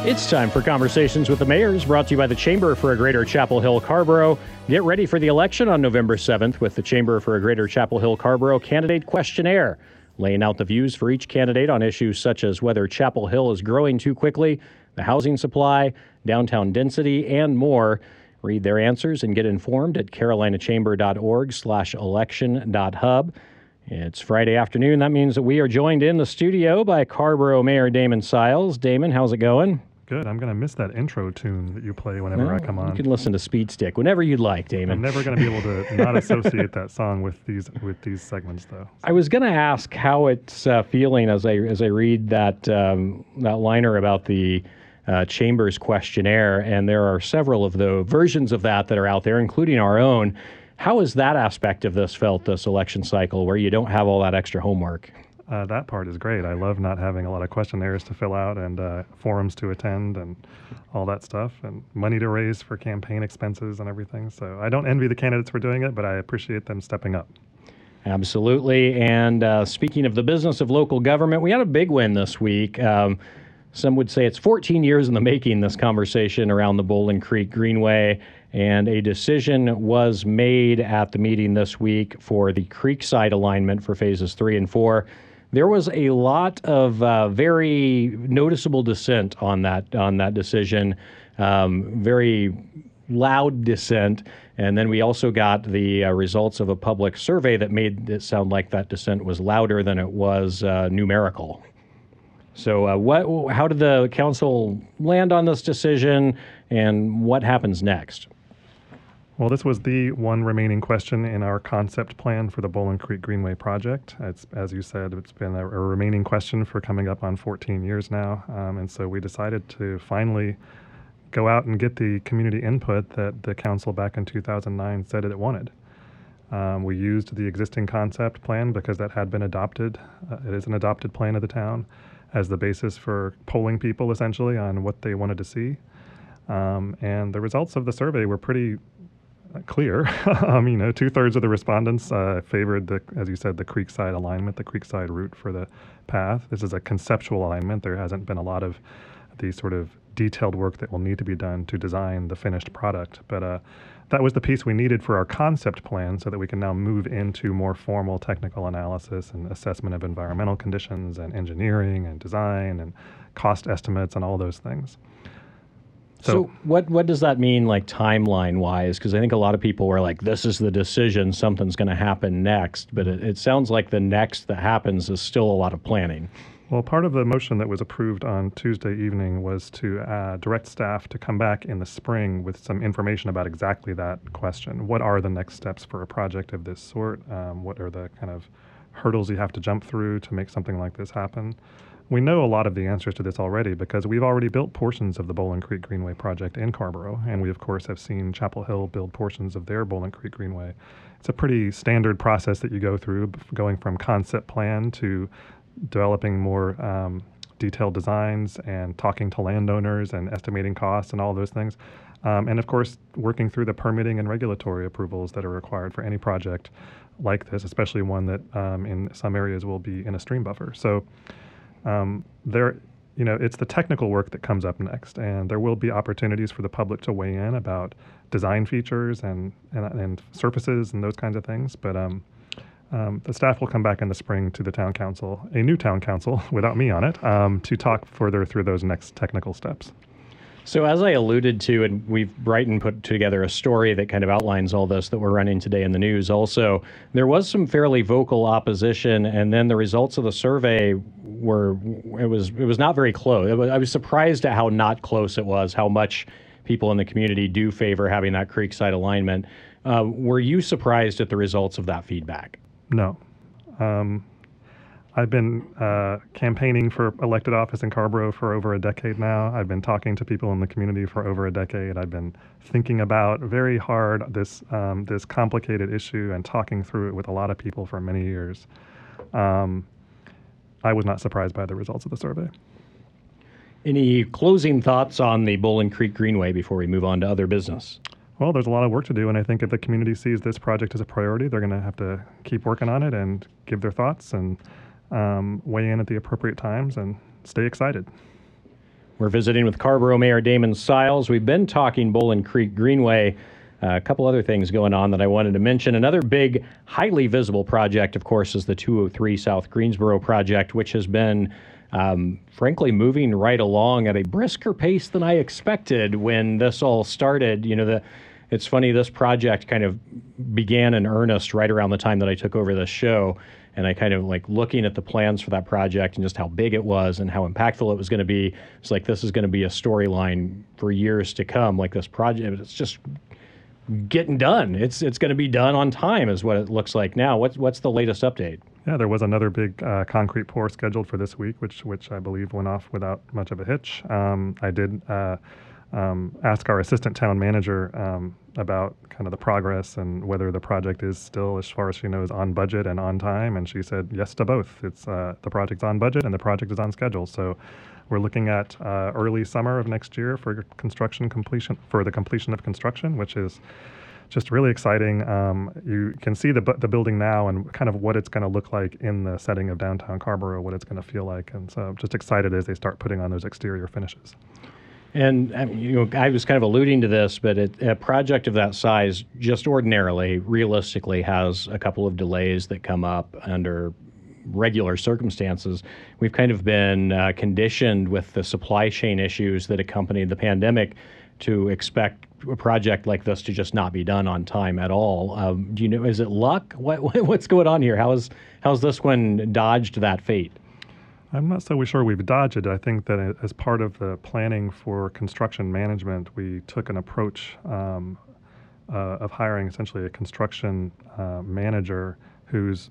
It's time for Conversations with the Mayors, brought to you by the Chamber for a Greater Chapel Hill Carrboro. Get ready for the election on November 7th with the Chamber for a Greater Chapel Hill Carrboro Candidate Questionnaire, laying out the views for each candidate on issues such as whether Chapel Hill is growing too quickly, the housing supply, downtown density, and more. Read their answers and get informed at carolinachamber.org/election.hub. It's Friday afternoon. That means that we are joined in the studio by Carrboro Mayor Damon Siles. Damon, how's it going? Good. I'm going to miss that intro tune that you play whenever I come on. You can listen to Speed Stick whenever you'd like, Damon. I'm never going to be able to not associate that song with these segments, though. I was going to ask how it's feeling as I read that liner about the Chamber's questionnaire, and there are several of the versions of that are out there, including our own. How has that aspect of this felt this election cycle, where you don't have all that extra homework? That part is great. I love not having a lot of questionnaires to fill out and forums to attend and all that stuff and money to raise for campaign expenses and everything. So I don't envy the candidates for doing it, but I appreciate them stepping up. Absolutely. And speaking of the business of local government, we had a big win this week. Some would say it's 14 years in the making, this conversation around the Bowling Creek Greenway. And a decision was made at the meeting this week for the Creekside alignment for phases 3 and 4. There was a lot of very noticeable dissent on that decision, very loud dissent. And then we also got the results of a public survey that made it sound like that dissent was louder than it was numerical. So how did the council land on this decision, and what happens next? Well, this was the one remaining question in our concept plan for the Bowling Creek Greenway project. It's, as you said, it's been a remaining question for coming up on 14 years now. And so we decided to finally go out and get the community input that the council back in 2009 said it wanted. We used the existing concept plan because that had been adopted. It is an adopted plan of the town as the basis for polling people essentially on what they wanted to see. And the results of the survey were pretty clear. 2/3 of the respondents favored as you said, the Creekside alignment, the Creekside route for the path. This is a conceptual alignment. There hasn't been a lot of the sort of detailed work that will need to be done to design the finished product. But that was the piece we needed for our concept plan so that we can now move into more formal technical analysis and assessment of environmental conditions and engineering and design and cost estimates and all those things. So what does that mean, like timeline-wise? Because I think a lot of people were like, this is the decision, something's going to happen next. But it sounds like the next that happens is still a lot of planning. Well, part of the motion that was approved on Tuesday evening was to direct staff to come back in the spring with some information about exactly that question. What are the next steps for a project of this sort? What are the kind of hurdles you have to jump through to make something like this happen? We know a lot of the answers to this already because we've already built portions of the Bowling Creek Greenway project in Carrboro, and we, of course, have seen Chapel Hill build portions of their Bowling Creek Greenway. It's a pretty standard process that you go through, going from concept plan to developing more detailed designs and talking to landowners and estimating costs and all those things. And, of course, working through the permitting and regulatory approvals that are required for any project like this, especially one that in some areas will be in a stream buffer. So it's the technical work that comes up next, and there will be opportunities for the public to weigh in about design features and surfaces and those kinds of things. But the staff will come back in the spring to the town council, a new town council without me on it, to talk further through those next technical steps. So as I alluded to, and Brighton put together a story that kind of outlines all this that we're running today in the news also, there was some fairly vocal opposition, and then the results of the survey it was not very close. I was surprised at how not close it was, how much people in the community do favor having that Creekside alignment. Were you surprised at the results of that feedback? No. I've been campaigning for elected office in Carrboro for over a decade now. I've been talking to people in the community for over a decade. I've been thinking about very hard this complicated issue and talking through it with a lot of people for many years. I was not surprised by the results of the survey. Any closing thoughts on the Bowling Creek Greenway before we move on to other business? Well, there's a lot of work to do, and I think if the community sees this project as a priority, they're going to have to keep working on it and give their thoughts and weigh in at the appropriate times and stay excited. We're visiting with Carrboro Mayor Damon Siles. We've been talking Bowling Creek Greenway. A couple other things going on that I wanted to mention. Another big, highly visible project, of course, is the 203 South Greensboro project, which has been, frankly, moving right along at a brisker pace than I expected when this all started. It's funny, this project kind of began in earnest right around the time that I took over this show. And I kind of like looking at the plans for that project and just how big it was and how impactful it was going to be. It's like, this is going to be a storyline for years to come. Like this project, it's just getting done. It's going to be done on time is what it looks like now. What's the latest update? Yeah, there was another big concrete pour scheduled for this week, which I believe went off without much of a hitch. I did ask our assistant town manager about kind of the progress and whether the project is still, as far as she knows, on budget and on time. And she said yes to both. It's the project's on budget and the project is on schedule. So we're looking at early summer of next year for the completion of construction, which is just really exciting. You can see the building now and kind of what it's going to look like in the setting of downtown Carrboro, what it's going to feel like. And so just excited as they start putting on those exterior finishes. And I was kind of alluding to this, but a project of that size just ordinarily, realistically, has a couple of delays that come up under regular circumstances. We've kind of been conditioned with the supply chain issues that accompanied the pandemic to expect a project like this to just not be done on time at all. Is it luck? What's going on here? How's this one dodged that fate? I'm not so sure we've dodged it. I think that as part of the planning for construction management, we took an approach of hiring essentially a construction manager whose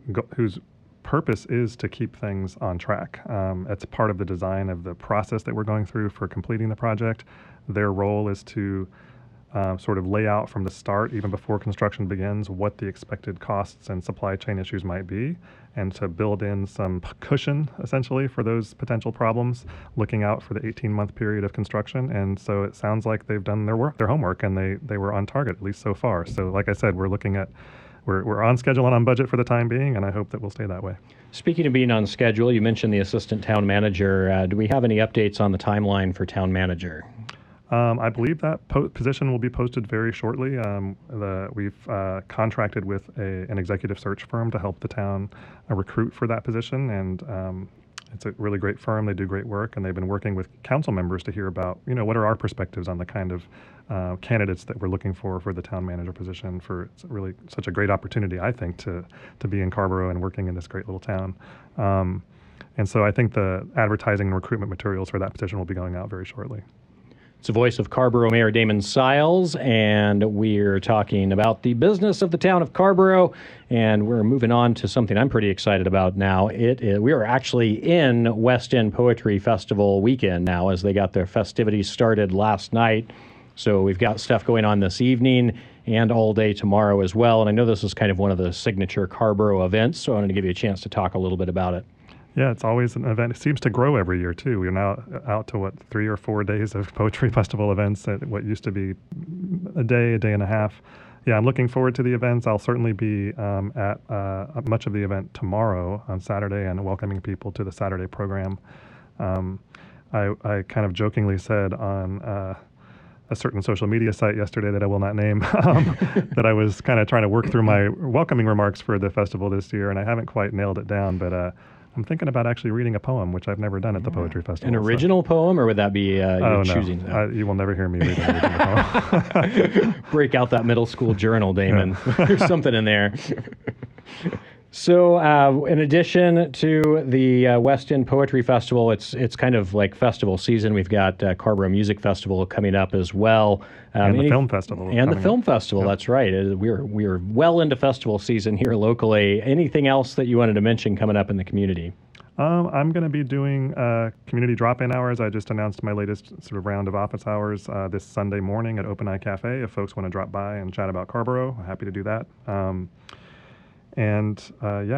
purpose is to keep things on track. It's part of the design of the process that we're going through for completing the project. Their role is to sort of lay out from the start, even before construction begins, what the expected costs and supply chain issues might be, and to build in some cushion, essentially, for those potential problems, looking out for the 18-month period of construction. And so it sounds like they've done their homework, and they were on target, at least so far. So like I said, we're on schedule and on budget for the time being, and I hope that we'll stay that way. Speaking of being on schedule, you mentioned the assistant town manager. Do we have any updates on the timeline for town manager? I believe that position will be posted very shortly. We've contracted with an executive search firm to help the town recruit for that position, and it's a really great firm. They do great work, and they've been working with council members to hear about, what are our perspectives on the kind of candidates that we're looking for the town manager position. It's really such a great opportunity, I think, to be in Carrboro and working in this great little town. And so I think the advertising and recruitment materials for that position will be going out very shortly. It's the voice of Carrboro Mayor Damon Siles, and we're talking about the business of the town of Carrboro, and we're moving on to something I'm pretty excited about now. We are actually in West End Poetry Festival weekend now, as they got their festivities started last night. So we've got stuff going on this evening and all day tomorrow as well, and I know this is kind of one of the signature Carrboro events, so I wanted to give you a chance to talk a little bit about it. Yeah, it's always an event. It seems to grow every year, too. We're now out to, 3 or 4 days of poetry festival events at what used to be a day and a half. Yeah, I'm looking forward to the events. I'll certainly be at much of the event tomorrow on Saturday and welcoming people to the Saturday program. I kind of jokingly said on a certain social media site yesterday that I will not name that I was kind of trying to work through my welcoming remarks for the festival this year, and I haven't quite nailed it down, but I'm thinking about actually reading a poem, which I've never done at the Poetry Festival. An original poem, or would that be choosing? No. You will never hear me read an original poem. Break out that middle school journal, Damon. Yeah. There's something in there. So in addition to the West End Poetry Festival, it's kind of like festival season. We've got Carrboro Music Festival coming up as well. And the Film Festival. And the Film Festival, yep. That's right. We're well into festival season here locally. Anything else that you wanted to mention coming up in the community? I'm going to be doing community drop-in hours. I just announced my latest sort of round of office hours this Sunday morning at Open Eye Cafe. If folks want to drop by and chat about Carrboro, I'm happy to do that.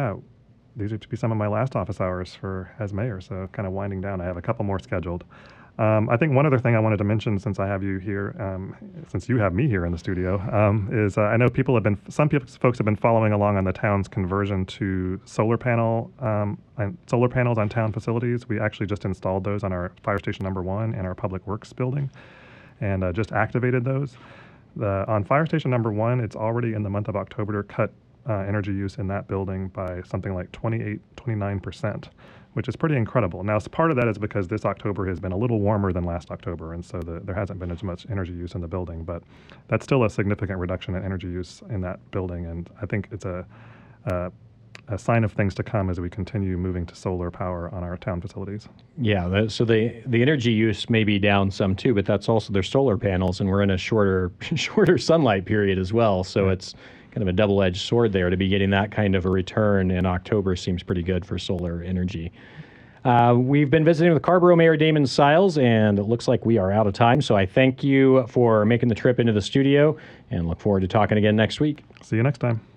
These are to be some of my last office hours as mayor, so kind of winding down. I have a couple more scheduled. I think one other thing I wanted to mention, since I have you here, since you have me here in the studio, is I know folks have been following along on the town's conversion to solar panels on town facilities. We actually just installed those on our fire station number 1 and our public works building, and just activated those. On fire station number 1, it's already in the month of October cut energy use in that building by something like 29%, which is pretty incredible. Now, part of that is because this October has been a little warmer than last October, and so there hasn't been as much energy use in the building, but that's still a significant reduction in energy use in that building, and I think it's a sign of things to come as we continue moving to solar power on our town facilities. Yeah, so the energy use may be down some too, but that's also their solar panels, and we're in a shorter sunlight period as well, so it's kind of a double-edged sword there. To be getting that kind of a return in October seems pretty good for solar energy. We've been visiting with Carrboro Mayor Damon Siles, and it looks like we are out of time. So I thank you for making the trip into the studio and look forward to talking again next week. See you next time.